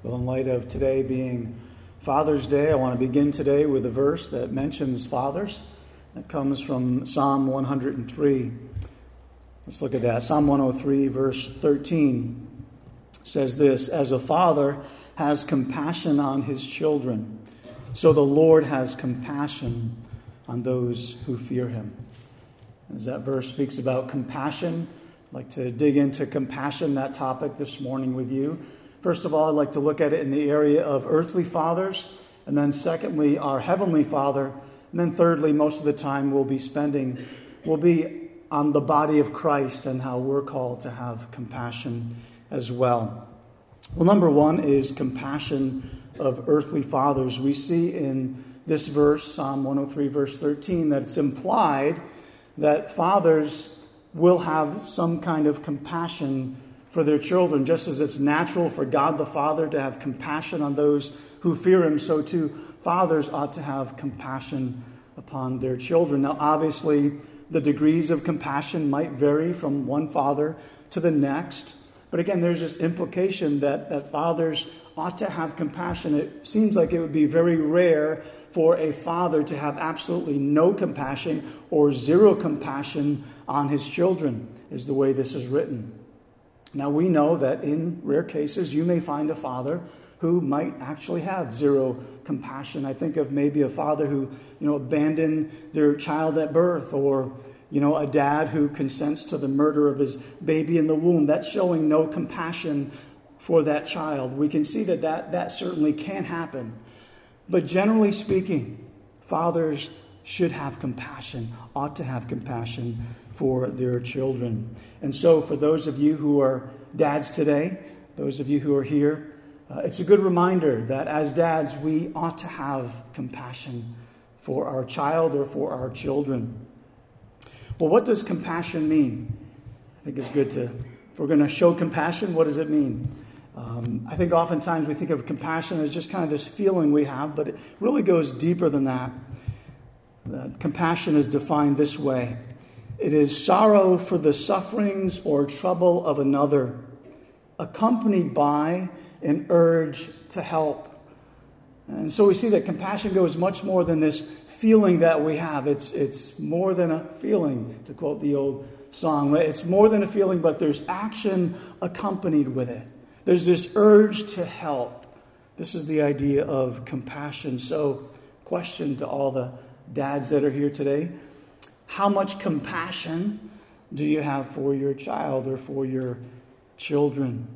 Well, in light of today being Father's Day, I want to begin today with a verse that mentions fathers. That comes from Psalm 103. Let's look at that. Psalm 103, verse 13 says this: "As a father has compassion on his children, so the Lord has compassion on those who fear him." As that verse speaks about compassion, I'd like to dig into compassion, that topic this morning with you. First of all, I'd like to look at it in the area of earthly fathers, and then secondly, our heavenly Father, and then thirdly, most of the time we'll be on the body of Christ and how we're called to have compassion as well. Well, number one is compassion of earthly fathers. We see in this verse, Psalm 103, verse 13, that it's implied that fathers will have some kind of compassion for their children. Just as it's natural for God the Father to have compassion on those who fear him, so too fathers ought to have compassion upon their children. Now, obviously, the degrees of compassion might vary from one father to the next. But again, there's this implication that fathers ought to have compassion. It seems like it would be very rare for a father to have absolutely no compassion or zero compassion on his children, is the way this is written. Now, we know that in rare cases, you may find a father who might actually have zero compassion. I think of maybe a father who, abandoned their child at birth, or, a dad who consents to the murder of his baby in the womb. That's showing no compassion for that child. We can see that certainly can happen. But generally speaking, fathers should have compassion, ought to have compassion for their children. And so for those of you who are dads today, those of you who are here, it's a good reminder that as dads, we ought to have compassion for our child or for our children. Well, what does compassion mean? I think it's good if we're going to show compassion, what does it mean? I think oftentimes we think of compassion as just kind of this feeling we have, but it really goes deeper than that. Compassion is defined this way: it is sorrow for the sufferings or trouble of another, accompanied by an urge to help. And so we see that compassion goes much more than this feeling that we have. It's more than a feeling, to quote the old song. It's more than a feeling, but there's action accompanied with it. There's this urge to help. This is the idea of compassion. So, question to all the dads that are here today: how much compassion do you have for your child or for your children?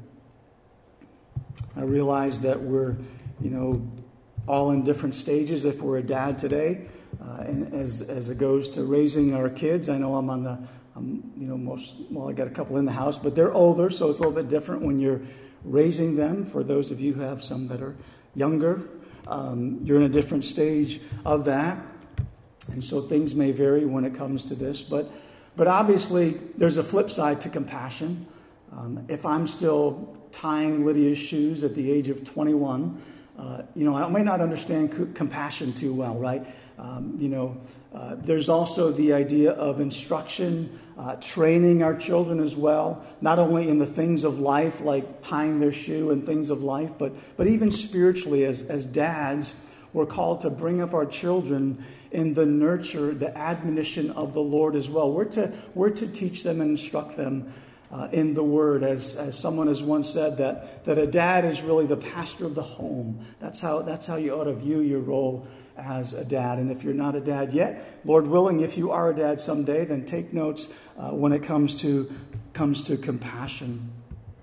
I realize that we're, all in different stages. If we're a dad today, and as it goes to raising our kids, I know I got a couple in the house, but they're older, so it's a little bit different when you're raising them. For those of you who have some that are younger, you're in a different stage of that. And so things may vary when it comes to this. But obviously, there's a flip side to compassion. If I'm still tying Lydia's shoes at the age of 21, I may not understand compassion too well, right? There's also the idea of instruction, training our children as well, not only in the things of life, like tying their shoe and things of life, but even spiritually as dads, we're called to bring up our children in the nurture, the admonition of the Lord as well. We're to teach them and instruct them in the Word. As someone has once said, that a dad is really the pastor of the home. That's how you ought to view your role as a dad. And if you're not a dad yet, Lord willing, if you are a dad someday, then take notes when it comes to compassion.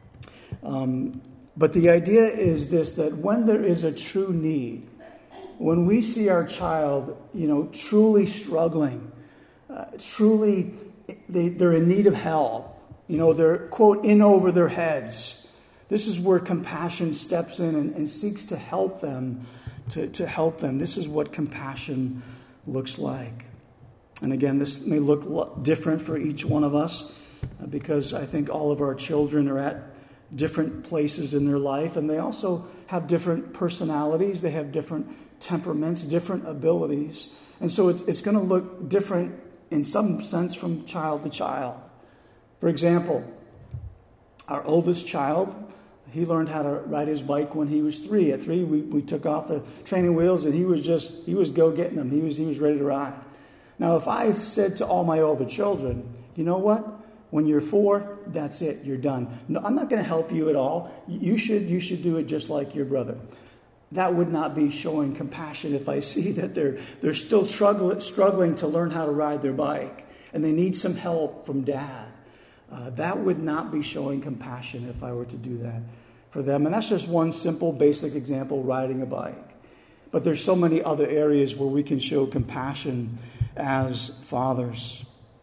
But the idea is this: that when there is a true need, when we see our child, truly struggling, truly they're in need of help, they're, quote, in over their heads. This is where compassion steps in and seeks to help them, to help them. This is what compassion looks like. And again, this may look different for each one of us, because I think all of our children are at different places in their life, and they also have different personalities. They have different temperaments, different abilities. And so it's going to look different in some sense from child to child. For example, our oldest child He learned how to ride his bike when he was 3. At 3, we took off the training wheels, and he was go-getting them. He was ready to ride. Now, if I said to all my older children, you know what? When you're 4, that's it. You're done. No, I'm not going to help you at all. You should do it just like your brother. That would not be showing compassion if I see that they're still struggling to learn how to ride their bike, and they need some help from Dad. That would not be showing compassion if I were to do that for them. And that's just one simple, basic example, riding a bike. But there's so many other areas where we can show compassion as fathers.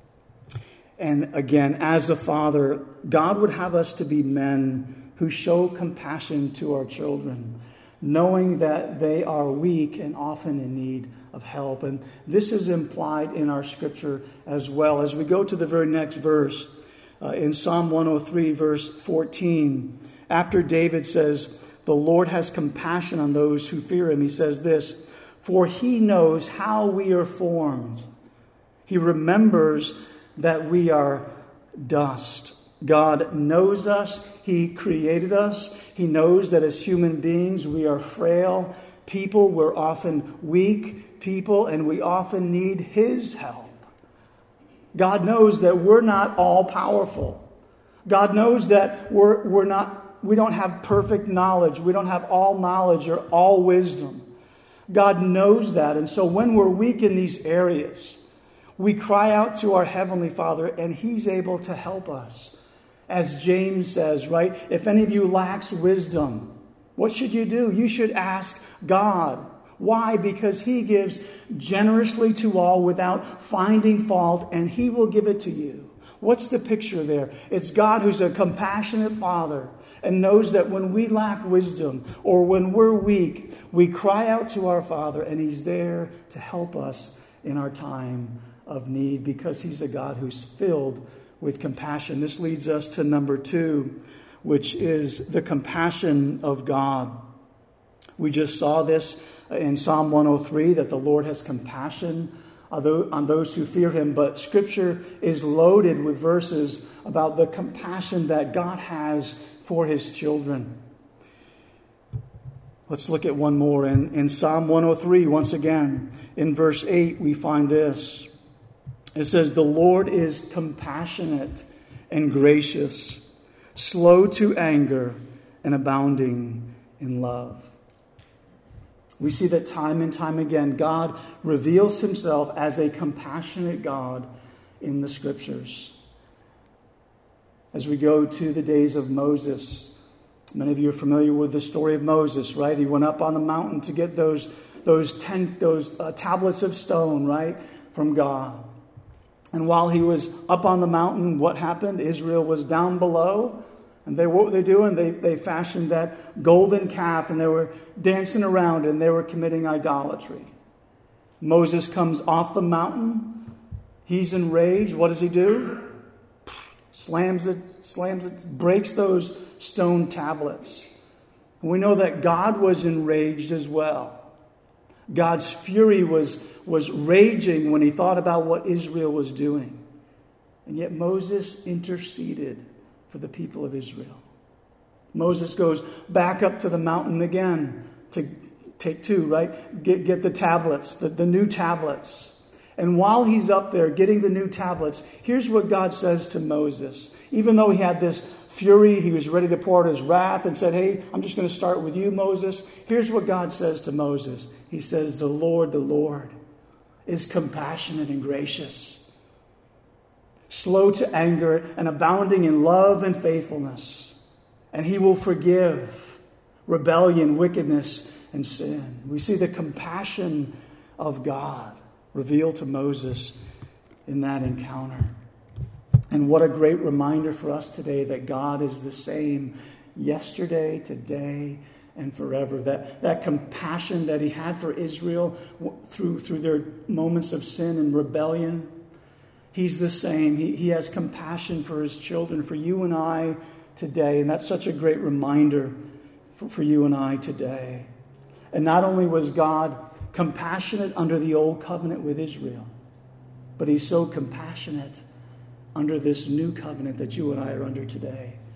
And again, as a father, God would have us to be men who show compassion to our children, knowing that they are weak and often in need of help. And this is implied in our scripture as well. As we go to the very next verse, in Psalm 103, verse 14, after David says, the Lord has compassion on those who fear him, he says this, for he knows how we are formed. He remembers that we are dust. God knows us. He created us. He knows that as human beings, we are frail people. We're often weak people, and we often need his help. God knows that we're not all powerful. God knows that we don't have perfect knowledge. We don't have all knowledge or all wisdom. God knows that. And so when we're weak in these areas, we cry out to our Heavenly Father, and he's able to help us. As James says, right? If any of you lacks wisdom, what should you do? You should ask God. Why? Because he gives generously to all without finding fault, and he will give it to you. What's the picture there? It's God who's a compassionate Father and knows that when we lack wisdom or when we're weak, we cry out to our Father, and he's there to help us in our time of need because he's a God who's filled with compassion. This leads us to number 2, which is the compassion of God. We just saw this in Psalm 103, that the Lord has compassion on those who fear him. But Scripture is loaded with verses about the compassion that God has for his children. Let's look at one more. In Psalm 103, once again, in verse 8, we find this. It says, the Lord is compassionate and gracious, slow to anger, and abounding in love. We see that time and time again, God reveals himself as a compassionate God in the Scriptures. As we go to the days of Moses, many of you are familiar with the story of Moses, right? He went up on the mountain to get those tablets of stone, right, from God. And while he was up on the mountain, what happened? Israel was down below. And what were they doing? They fashioned that golden calf, and they were dancing around, and they were committing idolatry. Moses comes off the mountain. He's enraged. What does he do? Slams it, breaks those stone tablets. And we know that God was enraged as well. God's fury was raging when he thought about what Israel was doing. And yet Moses interceded for the people of Israel. Moses goes back up to the mountain again to take 2, right? Get the tablets, the new tablets. And while he's up there getting the new tablets, here's what God says to Moses. Even though he had this fury, he was ready to pour out his wrath and said, hey, I'm just going to start with you, Moses. Here's what God says to Moses. He says, the Lord is compassionate and gracious, slow to anger, and abounding in love and faithfulness. And he will forgive rebellion, wickedness, and sin. We see the compassion of God revealed to Moses in that encounter. And what a great reminder for us today that God is the same yesterday, today, and forever. That compassion that he had for Israel through their moments of sin and rebellion, he's the same. He has compassion for his children, for you and I today. And that's such a great reminder for you and I today. And not only was God compassionate under the old covenant with Israel, but he's so compassionate under this new covenant that you and I are under today.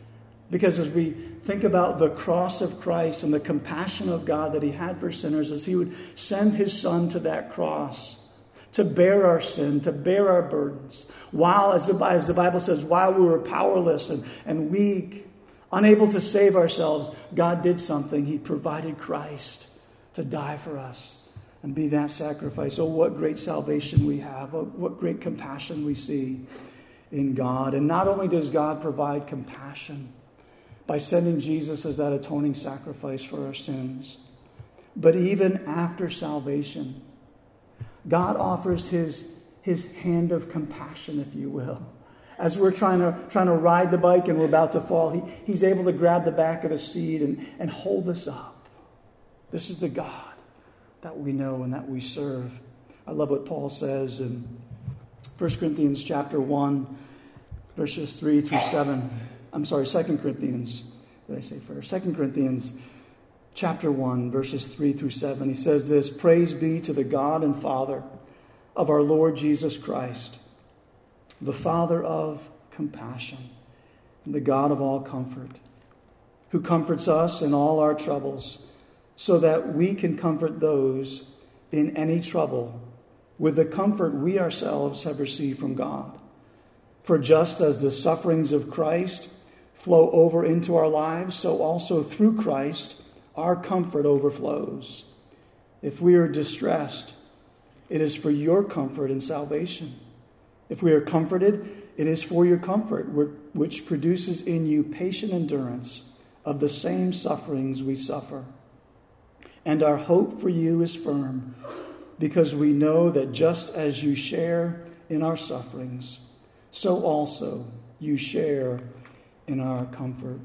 Because as we think about the cross of Christ and the compassion of God that he had for sinners, as he would send his Son to that cross to bear our sin, to bear our burdens, while, as the Bible says, while we were powerless and weak, unable to save ourselves, God did something. He provided Christ to die for us and be that sacrifice. Oh, what great salvation we have. Oh, what great compassion we see in God. And not only does God provide compassion by sending Jesus as that atoning sacrifice for our sins, but even after salvation, God offers his hand of compassion, if you will. As we're trying to ride the bike and we're about to fall, he's able to grab the back of the seat and hold us up. This is the God that we know and that we serve. I love what Paul says in 1 Corinthians chapter 1, verses 3 through 7. I'm sorry, 2 Corinthians. Did I say first? 2 Corinthians chapter 1, verses 3 through 7. He says this: Praise be to the God and Father of our Lord Jesus Christ, the Father of compassion and the God of all comfort, who comforts us in all our troubles, so that we can comfort those in any trouble with the comfort we ourselves have received from God. For just as the sufferings of Christ flow over into our lives, so also through Christ our comfort overflows. If we are distressed, it is for your comfort and salvation. If we are comforted, it is for your comfort, which produces in you patient endurance of the same sufferings we suffer. And our hope for you is firm, because we know that just as you share in our sufferings, so also you share in our comfort.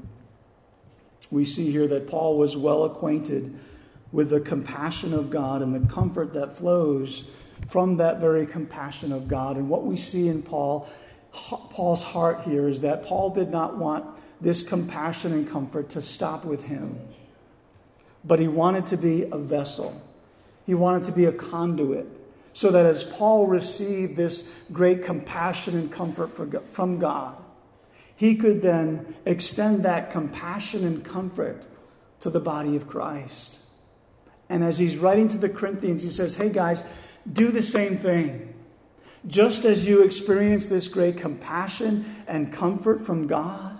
We see here that Paul was well acquainted with the compassion of God and the comfort that flows from that very compassion of God. And what we see in Paul's heart here is that Paul did not want this compassion and comfort to stop with him, but he wanted to be a vessel. He wanted to be a conduit, so that as Paul received this great compassion and comfort from God, he could then extend that compassion and comfort to the body of Christ. And as he's writing to the Corinthians, he says, hey guys, do the same thing. Just as you experience this great compassion and comfort from God,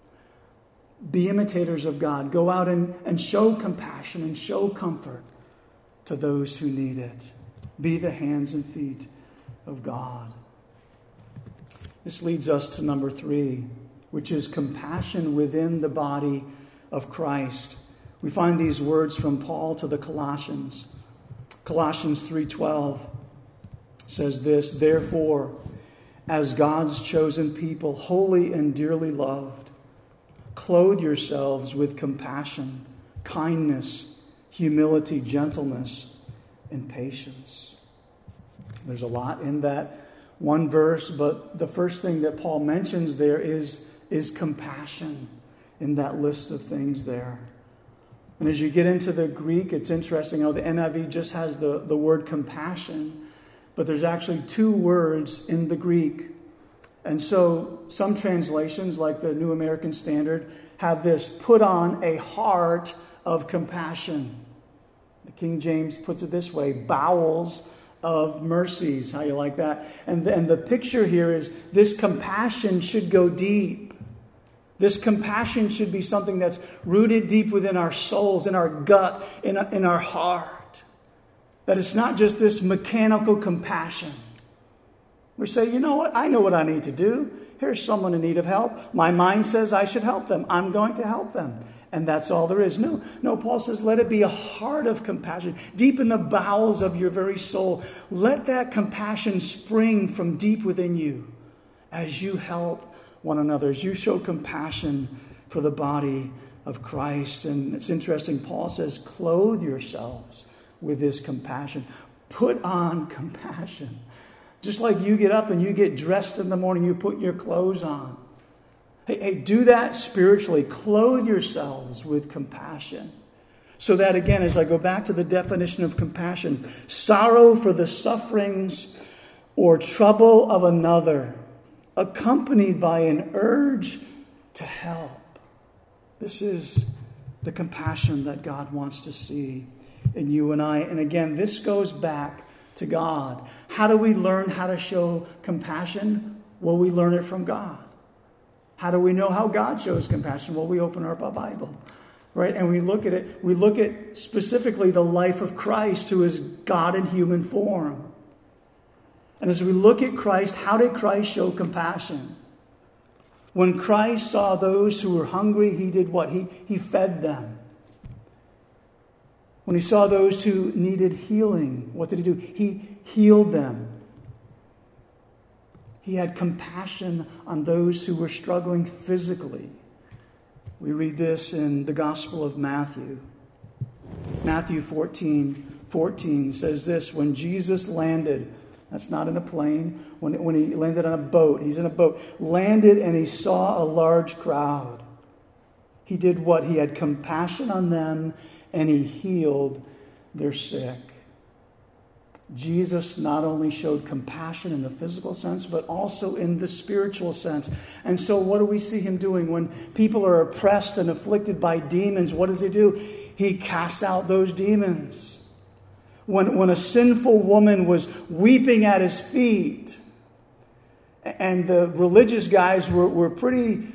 be imitators of God. Go out and show compassion and show comfort to those who need it. Be the hands and feet of God. This leads us to number 3, which is compassion within the body of Christ. We find these words from Paul to the Colossians. Colossians 3:12 says this: Therefore, as God's chosen people, holy and dearly loved, clothe yourselves with compassion, kindness, humility, gentleness, and patience. There's a lot in that one verse, but the first thing that Paul mentions there is compassion in that list of things there. And as you get into the Greek, it's interesting how the NIV just has the word compassion, but there's actually 2 words in the Greek. And so some translations, like the New American Standard, have this: put on a heart of compassion. The King James puts it this way: bowels of mercies. How you like that? And the picture here is this compassion should go deep. This compassion should be something that's rooted deep within our souls, in our gut, in our heart. That it's not just this mechanical compassion. We say, you know what? I know what I need to do. Here's someone in need of help. My mind says I should help them. I'm going to help them. And that's all there is. No, Paul says, let it be a heart of compassion. Deep in the bowels of your very soul. Let that compassion spring from deep within you as you help one another, as you show compassion for the body of Christ. And it's interesting, Paul says, clothe yourselves with this compassion. Put on compassion. Just like you get up and you get dressed in the morning, you put your clothes on. Hey, do that spiritually. Clothe yourselves with compassion. So that, again, as I go back to the definition of compassion, sorrow for the sufferings or trouble of another, accompanied by an urge to help. This is the compassion that God wants to see in you and I. And again, this goes back to God. How do we learn how to show compassion? Well, we learn it from God. How do we know how God shows compassion? Well, we open up our Bible, right? And we look at it. We look at specifically the life of Christ, who is God in human form. And as we look at Christ, how did Christ show compassion? When Christ saw those who were hungry, he did what? He fed them. When he saw those who needed healing, what did he do? He healed them. He had compassion on those who were struggling physically. We read this in the Gospel of Matthew. Matthew 14 says this: when Jesus landed, that's not in a plane, when he landed on a boat, he's in a boat, landed and he saw a large crowd. He did what? He had compassion on them and he healed their sick. Jesus not only showed compassion in the physical sense, but also in the spiritual sense. And so what do we see him doing? When people are oppressed and afflicted by demons, what does he do? He casts out those demons. When a sinful woman was weeping at his feet, and the religious guys were pretty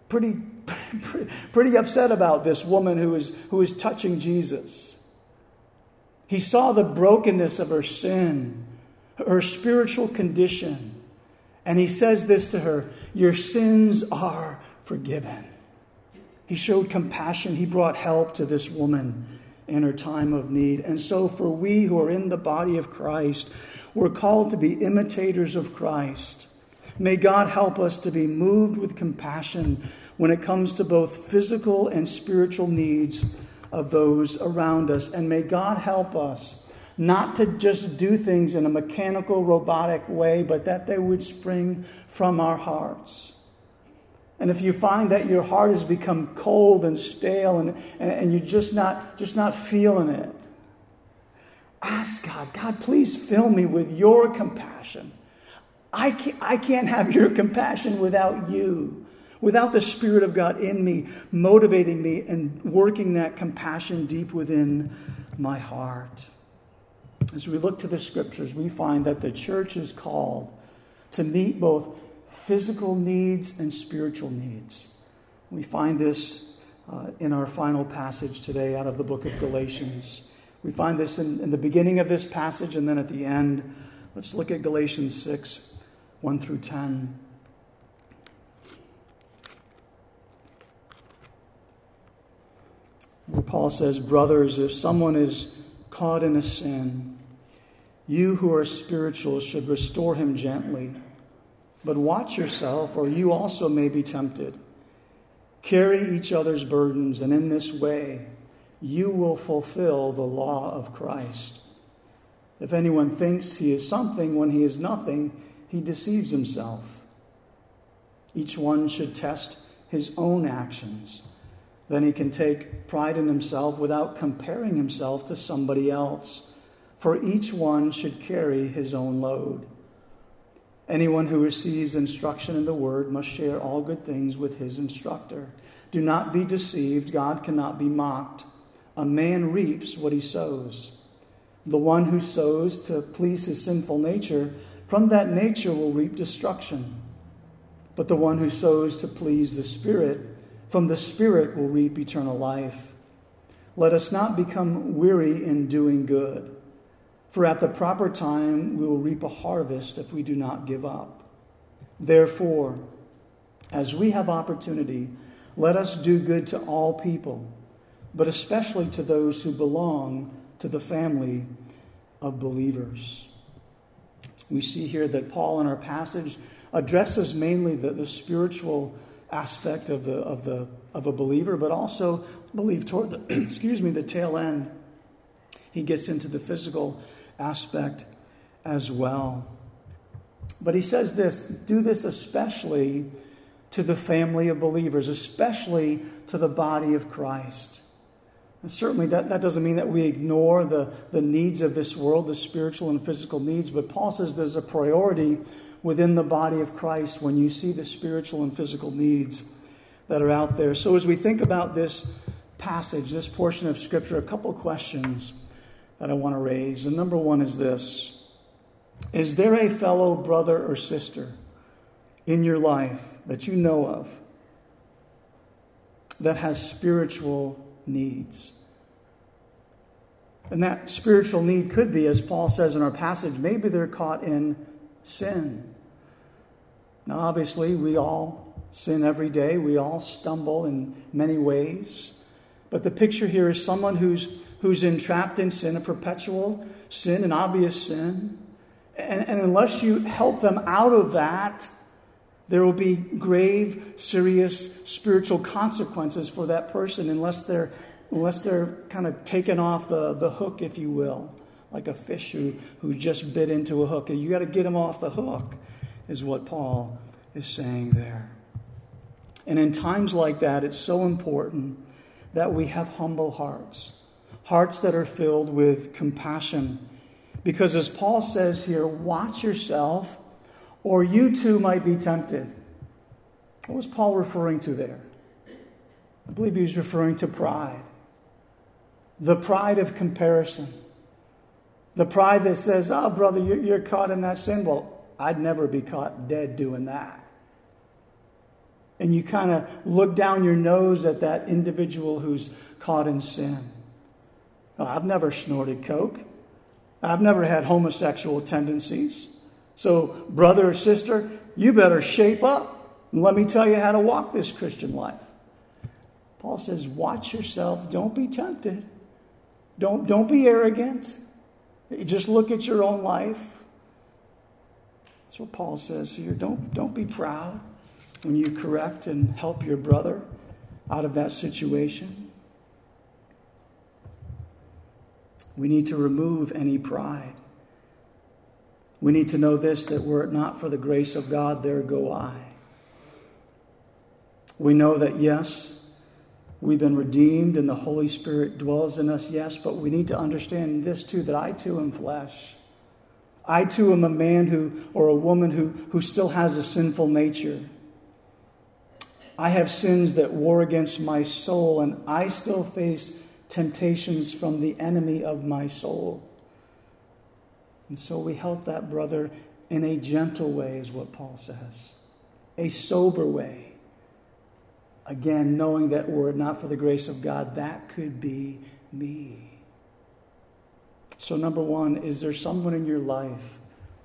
upset about this woman who was touching Jesus. He saw the brokenness of her sin, her spiritual condition. And he says this to her: your sins are forgiven. He showed compassion. He brought help to this woman in her time of need. And so for we who are in the body of Christ, we're called to be imitators of Christ. May God help us to be moved with compassion when it comes to both physical and spiritual needs of those around us. And may God help us not to just do things in a mechanical, robotic way, but that they would spring from our hearts. And if you find that your heart has become cold and stale and you're just not feeling it, ask God, please fill me with your compassion. I can't have your compassion without you. Without the Spirit of God in me, motivating me and working that compassion deep within my heart. As we look to the Scriptures, we find that the church is called to meet both physical needs and spiritual needs. We find this in our final passage today out of the book of Galatians. We find this in the beginning of this passage and then at the end. Let's look at Galatians 6, 1 through 10. Where Paul says, brothers, if someone is caught in a sin, you who are spiritual should restore him gently. But watch yourself, or you also may be tempted. Carry each other's burdens, and in this way you will fulfill the law of Christ. If anyone thinks he is something when he is nothing, he deceives himself. Each one should test his own actions. Then he can take pride in himself without comparing himself to somebody else. For each one should carry his own load. Anyone who receives instruction in the word must share all good things with his instructor. Do not be deceived. God cannot be mocked. A man reaps what he sows. The one who sows to please his sinful nature, from that nature will reap destruction. But the one who sows to please the Spirit, from the Spirit will reap eternal life. Let us not become weary in doing good, for at the proper time we will reap a harvest if we do not give up. Therefore, as we have opportunity, let us do good to all people, but especially to those who belong to the family of believers. We see here that Paul in our passage addresses mainly the spiritual aspect of a believer, but also believe toward the tail end. He gets into the physical aspect as well. But he says this, do this especially to the family of believers, especially to the body of Christ. And certainly that doesn't mean that we ignore the needs of this world, the spiritual and physical needs, but Paul says there's a priority within the body of Christ when you see the spiritual and physical needs that are out there. So as we think about this passage, this portion of Scripture, a couple questions that I want to raise. And number one is this: is there a fellow brother or sister in your life that you know of that has spiritual needs? And that spiritual need could be, as Paul says in our passage, maybe they're caught in sin. Now, obviously, we all sin every day. We all stumble in many ways. But the picture here is someone who's entrapped in sin, a perpetual sin, an obvious sin. And unless you help them out of that, there will be grave, serious spiritual consequences for that person unless they're kind of taken off the hook, if you will, like a fish who just bit into a hook. And you got to get them off the hook, is what Paul is saying there. And in times like that, it's so important that we have humble hearts that are filled with compassion. Because as Paul says here, watch yourself, or you too might be tempted. What was Paul referring to there? I believe he was referring to pride. The pride of comparison. The pride that says, oh, brother, you're caught in that sin. Well, I'd never be caught dead doing that. And you kind of look down your nose at that individual who's caught in sin. Oh, I've never snorted coke. I've never had homosexual tendencies. So, brother or sister, you better shape up and let me tell you how to walk this Christian life. Paul says, watch yourself. Don't be tempted. Don't be arrogant. Just look at your own life. That's what Paul says here. Don't be proud when you correct and help your brother out of that situation. We need to remove any pride. We need to know this, that were it not for the grace of God, there go I. We know that, yes, we've been redeemed and the Holy Spirit dwells in us, yes, but we need to understand this too, that I too am flesh. I too am a man or a woman who still has a sinful nature. I have sins that war against my soul, and I still face temptations from the enemy of my soul. And so we help that brother in a gentle way, is what Paul says. A sober way. Again, knowing that were it not for the grace of God, that could be me. So number one, is there someone in your life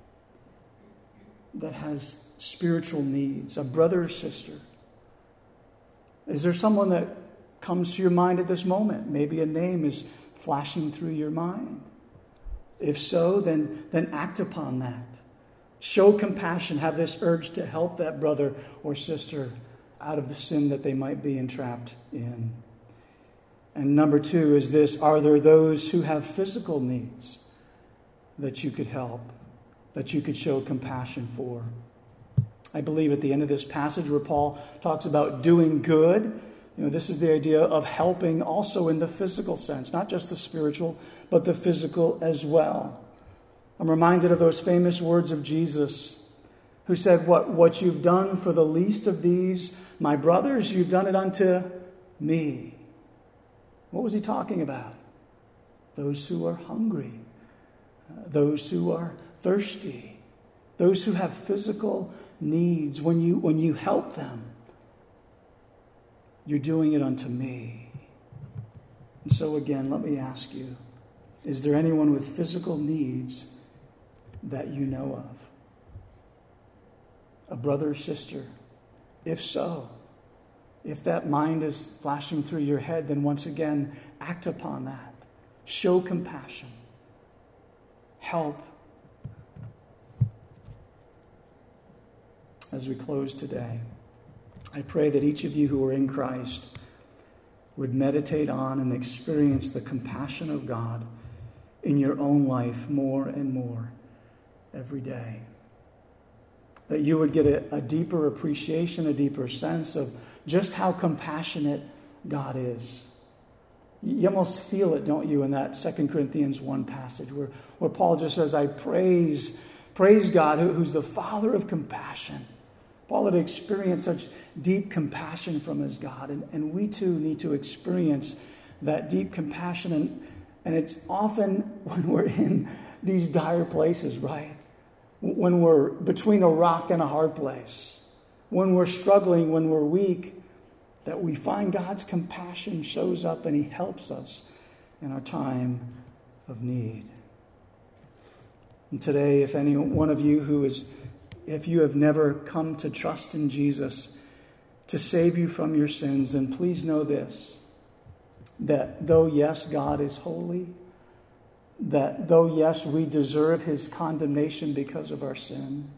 that has spiritual needs, a brother or sister? Is there someone that comes to your mind at this moment? Maybe a name is flashing through your mind. If so, then act upon that. Show compassion. Have this urge to help that brother or sister out of the sin that they might be entrapped in. And number two is this: are there those who have physical needs that you could help, that you could show compassion for? I believe at the end of this passage where Paul talks about doing good, this is the idea of helping also in the physical sense, not just the spiritual, but the physical as well. I'm reminded of those famous words of Jesus, who said, what you've done for the least of these, my brothers, you've done it unto me. What was he talking about? Those who are hungry, those who are thirsty, those who have physical needs. When you help them, you're doing it unto me. And so again, let me ask you, is there anyone with physical needs that you know of? A brother or sister? If so, if that mind is flashing through your head, then once again, act upon that. Show compassion. Help. As we close today, I pray that each of you who are in Christ would meditate on and experience the compassion of God in your own life more and more every day. That you would get a deeper appreciation, a deeper sense of just how compassionate God is. You almost feel it, don't you, in that 2 Corinthians 1 passage where Paul just says, I praise God, who's the Father of compassion, Paul had experienced such deep compassion from his God. And we too need to experience that deep compassion. And it's often when we're in these dire places, right? When we're between a rock and a hard place, when we're struggling, when we're weak, that we find God's compassion shows up and he helps us in our time of need. And today, if any one of you if you have never come to trust in Jesus to save you from your sins, then please know this, that though, yes, God is holy, that though, yes, we deserve his condemnation because of our sin,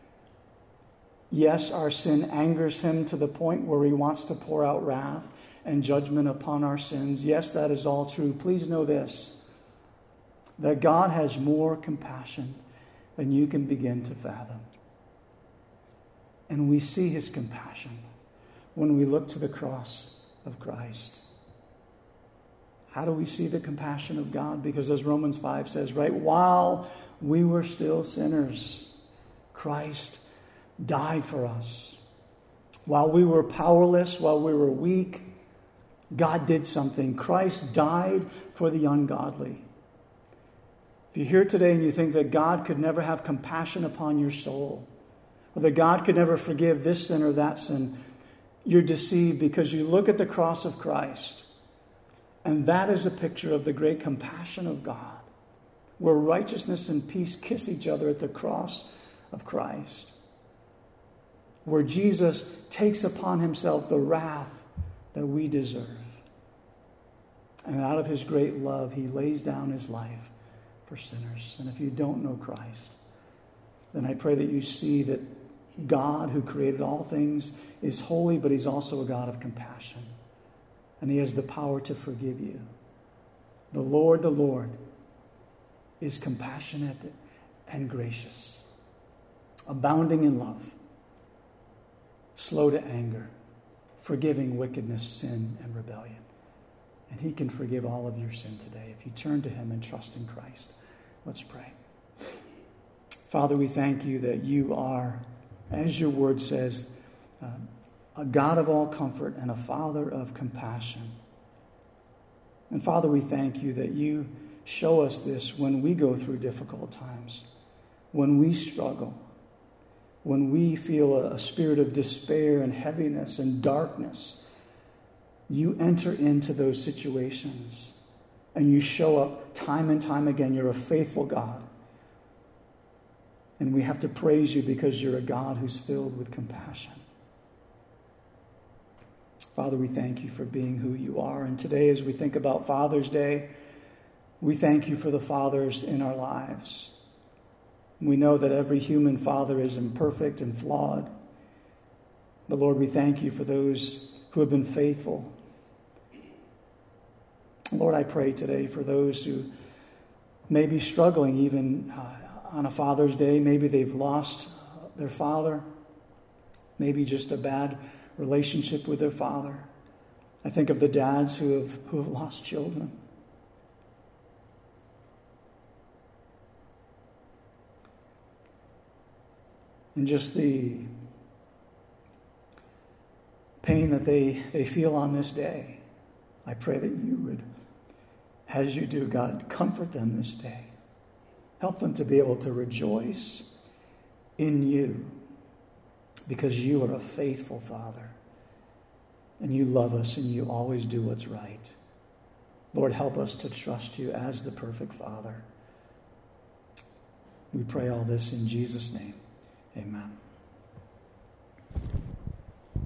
yes, our sin angers him to the point where he wants to pour out wrath and judgment upon our sins. Yes, that is all true. Please know this, that God has more compassion than you can begin to fathom. And we see his compassion when we look to the cross of Christ. How do we see the compassion of God? Because as Romans 5 says, right, while we were still sinners, Christ died for us. While we were powerless, while we were weak, God did something. Christ died for the ungodly. If you're here today and you think that God could never have compassion upon your soul, or that God could never forgive this sin or that sin, you're deceived, because you look at the cross of Christ, and that is a picture of the great compassion of God, where righteousness and peace kiss each other at the cross of Christ, where Jesus takes upon himself the wrath that we deserve. And out of his great love, he lays down his life for sinners. And if you don't know Christ, then I pray that you see that God, who created all things, is holy, but he's also a God of compassion. And he has the power to forgive you. The Lord is compassionate and gracious, abounding in love, slow to anger, forgiving wickedness, sin, and rebellion. And he can forgive all of your sin today if you turn to him and trust in Christ. Let's pray. Father, we thank you that you are, as your word says, a God of all comfort and a Father of compassion. And Father, we thank you that you show us this when we go through difficult times, when we struggle, when we feel a spirit of despair and heaviness and darkness. You enter into those situations and you show up time and time again. You're a faithful God. And we have to praise you because you're a God who's filled with compassion. Father, we thank you for being who you are. And today, as we think about Father's Day, we thank you for the fathers in our lives. We know that every human father is imperfect and flawed. But Lord, we thank you for those who have been faithful. Lord, I pray today for those who may be struggling even on a Father's Day. Maybe they've lost their father. Maybe just a bad relationship with their father. I think of the dads who have lost children. And just the pain that they feel on this day. I pray that you would, as you do, God, comfort them this day. Help them to be able to rejoice in you, because you are a faithful Father. And you love us and you always do what's right. Lord, help us to trust you as the perfect Father. We pray all this in Jesus' name. Amen.